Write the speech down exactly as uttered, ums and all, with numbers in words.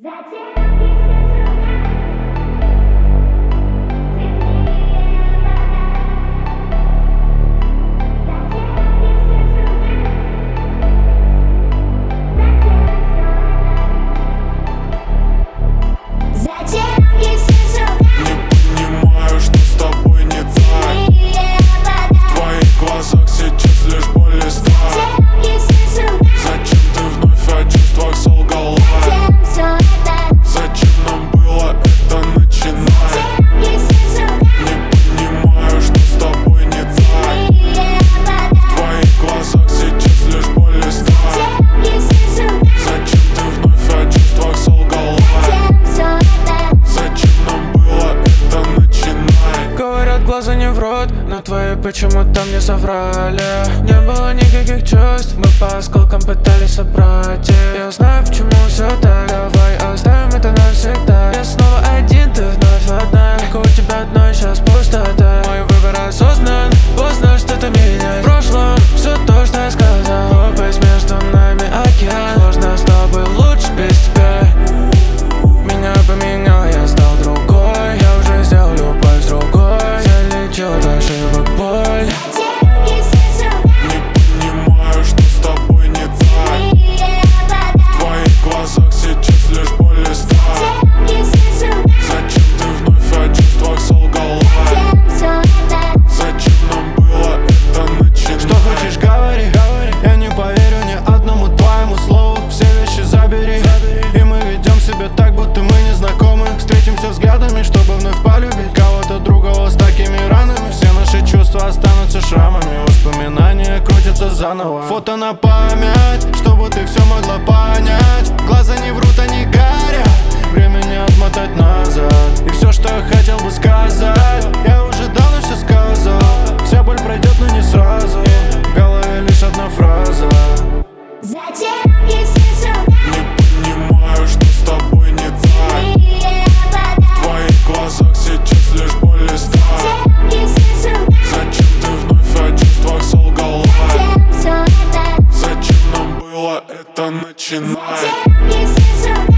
Глаза не врут, но твои почему-то мне соврали. Не было никаких чувств, мы по осколкам пытались собрать их. Я знаю, почему все так, давай оставим это навсегда. Я снова один, ты вновь одна, только у тебя одной сейчас пустота. Мой выбор осознан, поздно что-то менять. В прошлом все то, что я сказал. Пропасть между нами океан. Сложно с тобой, лучше без тебя. Меня поменял, я стал другой. Я уже сделал любовь с другой. От ошибок боль. Не понимаю, что с тобой не так. В твоих глазах сейчас лишь боль и страх. Зачем ты вновь о чувствах солгала? Зачем нам было это начинать? Что хочешь, говори, я не поверю ни одному твоему слову. Все вещи забери, и мы ведем себя так, будто мы не знакомы. Встретимся взглядами, чтобы вновь полюбить кого-то другого с такими ранами. Все наши чувства останутся шрамами, воспоминания крутятся заново. Фото на память, чтобы ты все могла понять. Глаза не врут, они горят, время не отмотать назад. И все, что я хотел бы сказать, я уже давно все сказал. Вся боль пройдет, но не сразу, в голове лишь одна фраза. Зачем не понимаю, что с тобой не так. В твоих глазах сейчас лишь боль и страх. Зачем ты вновь о чувствах солгала? Зачем нам было это начинать?